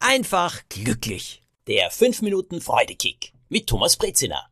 einfach glücklich. Der 5 Minuten Freudekick mit Thomas Brezina.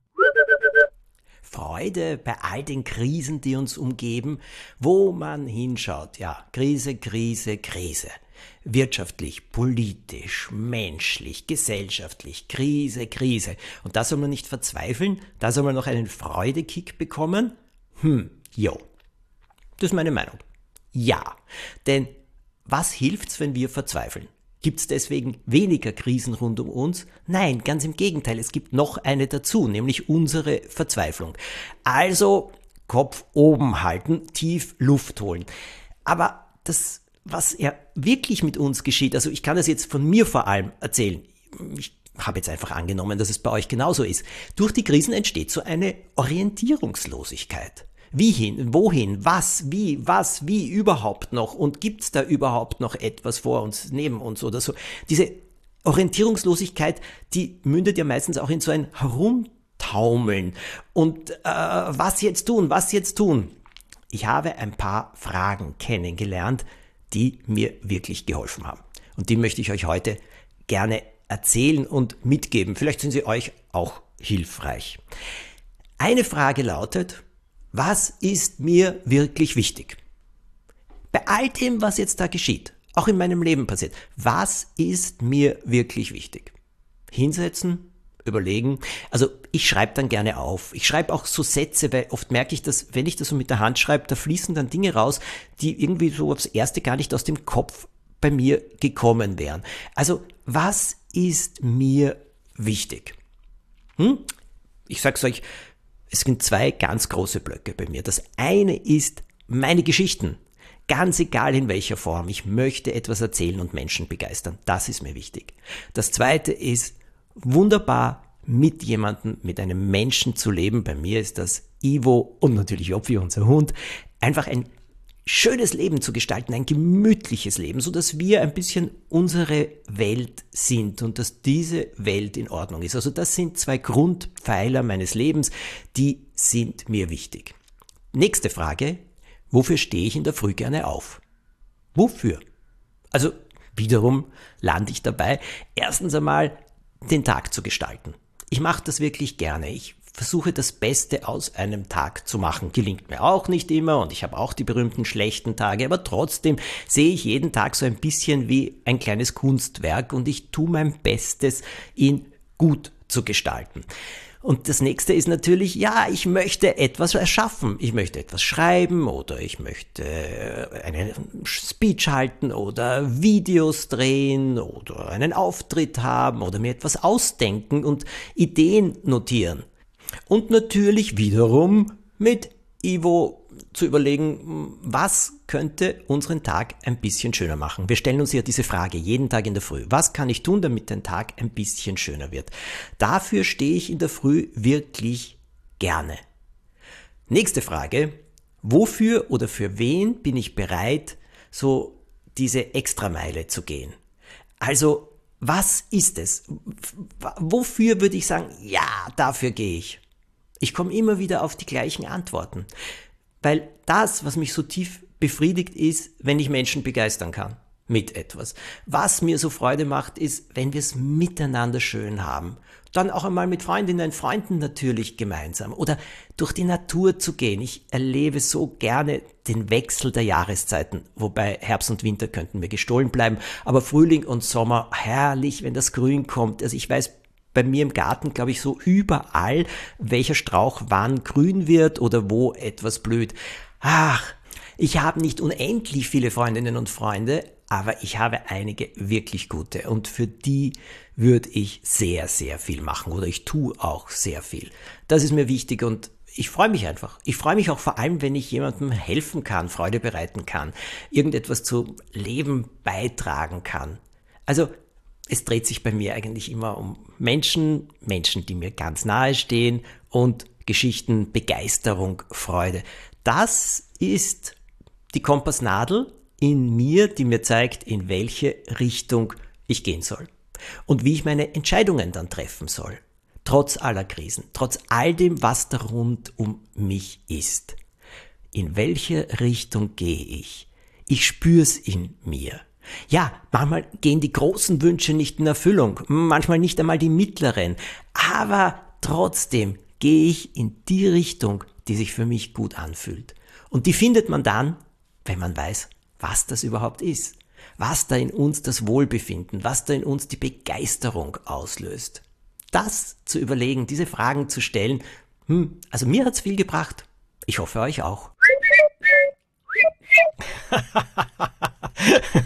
Freude bei all den Krisen, die uns umgeben, wo man hinschaut. Ja, Krise, Krise, Krise. Wirtschaftlich, politisch, menschlich, gesellschaftlich, Krise, Krise. Und da soll man nicht verzweifeln, da soll man noch einen Freudekick bekommen. Jo. Das ist meine Meinung. Ja, denn was hilft's, wenn wir verzweifeln? Gibt's deswegen weniger Krisen rund um uns? Nein, ganz im Gegenteil, es gibt noch eine dazu, nämlich unsere Verzweiflung. Also Kopf oben halten, tief Luft holen. Aber das, was ja wirklich mit uns geschieht, also ich kann das jetzt von mir vor allem erzählen, ich habe jetzt einfach angenommen, dass es bei euch genauso ist. Durch die Krisen entsteht so eine Orientierungslosigkeit. Wie hin, wohin, was, wie überhaupt noch und gibt's da überhaupt noch etwas vor uns, neben uns oder so. Diese Orientierungslosigkeit, die mündet ja meistens auch in so ein Herumtaumeln und was jetzt tun? Ich habe ein paar Fragen kennengelernt, die mir wirklich geholfen haben und die möchte ich euch heute gerne erzählen und mitgeben. Vielleicht sind sie euch auch hilfreich. Eine Frage lautet: Was ist mir wirklich wichtig? Bei all dem, was jetzt da geschieht, auch in meinem Leben passiert, was ist mir wirklich wichtig? Hinsetzen, überlegen. Also ich schreibe dann gerne auf. Ich schreibe auch so Sätze, weil oft merke ich, dass wenn ich das so mit der Hand schreibe, da fließen dann Dinge raus, die irgendwie so aufs Erste gar nicht aus dem Kopf bei mir gekommen wären. Also was ist mir wichtig? Ich sag's euch, es sind zwei ganz große Blöcke bei mir. Das eine ist meine Geschichten. Ganz egal in welcher Form. Ich möchte etwas erzählen und Menschen begeistern. Das ist mir wichtig. Das zweite ist wunderbar mit jemandem, mit einem Menschen zu leben. Bei mir ist das Ivo und natürlich Opfi, unser Hund. Einfach ein schönes Leben zu gestalten, ein gemütliches Leben, so dass wir ein bisschen unsere Welt sind und dass diese Welt in Ordnung ist. Also das sind zwei Grundpfeiler meines Lebens, die sind mir wichtig. Nächste Frage: Wofür stehe ich in der Früh gerne auf? Wofür? Also wiederum lande ich dabei, erstens einmal den Tag zu gestalten. Ich mache das wirklich gerne. Ich versuche das Beste aus einem Tag zu machen. Gelingt mir auch nicht immer und ich habe auch die berühmten schlechten Tage, aber trotzdem sehe ich jeden Tag so ein bisschen wie ein kleines Kunstwerk und ich tue mein Bestes, ihn gut zu gestalten. Und das nächste ist natürlich, ja, ich möchte etwas erschaffen. Ich möchte etwas schreiben oder ich möchte einen Speech halten oder Videos drehen oder einen Auftritt haben oder mir etwas ausdenken und Ideen notieren. Und natürlich wiederum mit Ivo zu überlegen, was könnte unseren Tag ein bisschen schöner machen. Wir stellen uns ja diese Frage jeden Tag in der Früh. Was kann ich tun, damit der Tag ein bisschen schöner wird? Dafür stehe ich in der Früh wirklich gerne. Nächste Frage: Wofür oder für wen bin ich bereit, so diese Extrameile zu gehen? Also, was ist es? Wofür würde ich sagen, ja, dafür gehe ich? Ich komme immer wieder auf die gleichen Antworten, weil das, was mich so tief befriedigt, ist, wenn ich Menschen begeistern kann mit etwas. Was mir so Freude macht, ist, wenn wir es miteinander schön haben. Dann auch einmal mit Freundinnen und Freunden natürlich gemeinsam oder durch die Natur zu gehen. Ich erlebe so gerne den Wechsel der Jahreszeiten, wobei Herbst und Winter könnten mir gestohlen bleiben, aber Frühling und Sommer, herrlich, wenn das Grün kommt. Also ich weiß bei mir im Garten, glaube ich, so überall, welcher Strauch wann grün wird oder wo etwas blüht. Ach, ich habe nicht unendlich viele Freundinnen und Freunde, aber ich habe einige wirklich gute und für die würde ich sehr, sehr viel machen oder ich tue auch sehr viel. Das ist mir wichtig und ich freue mich einfach. Ich freue mich auch vor allem, wenn ich jemandem helfen kann, Freude bereiten kann, irgendetwas zum Leben beitragen kann. Also es dreht sich bei mir eigentlich immer um Menschen, die mir ganz nahe stehen und Geschichten, Begeisterung, Freude. Das ist die Kompassnadel in mir, die mir zeigt, in welche Richtung ich gehen soll und wie ich meine Entscheidungen dann treffen soll. Trotz aller Krisen, trotz all dem, was da rund um mich ist. In welche Richtung gehe ich? Ich spür's in mir. Ja, manchmal gehen die großen Wünsche nicht in Erfüllung, manchmal nicht einmal die mittleren, aber trotzdem gehe ich in die Richtung, die sich für mich gut anfühlt. Und die findet man dann, wenn man weiß, was das überhaupt ist, was da in uns das Wohlbefinden, was da in uns die Begeisterung auslöst. Das zu überlegen, diese Fragen zu stellen, also mir hat's viel gebracht. Ich hoffe euch auch.